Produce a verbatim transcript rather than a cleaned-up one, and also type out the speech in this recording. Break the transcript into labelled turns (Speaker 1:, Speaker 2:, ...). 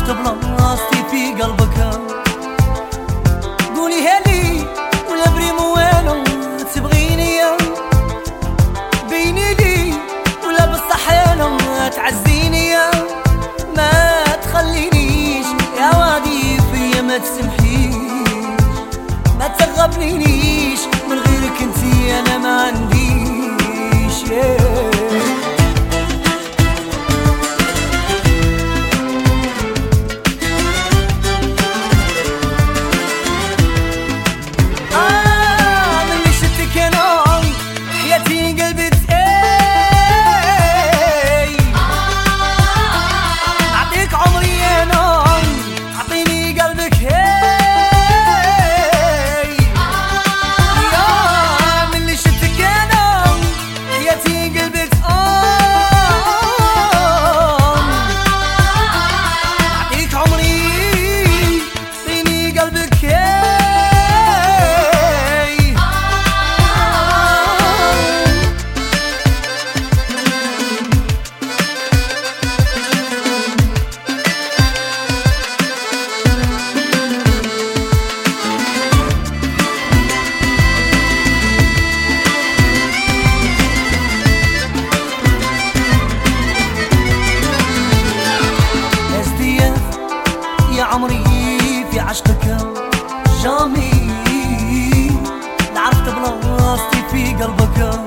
Speaker 1: عرفت بلاصتي في قلبك. قولي هالي ولا بريمو وينو تبغيني بيني لي ولا بصح انا تعزيني. ما تخلينيش يا وادي فيا ما تسمحيش، ما ترغبنيش من غيرك انتي انا ما عنديش. آه من شفتك انا حياتي قلبت اي، اعطيك عمري انا اعطيني قلبك هي. يا من شفتك انا حياتي قلبت اه، اعطيك عمري اعطيني قلبك هي. يا عمري في عشقك جامي، عرفت بلاصتي في قلبك.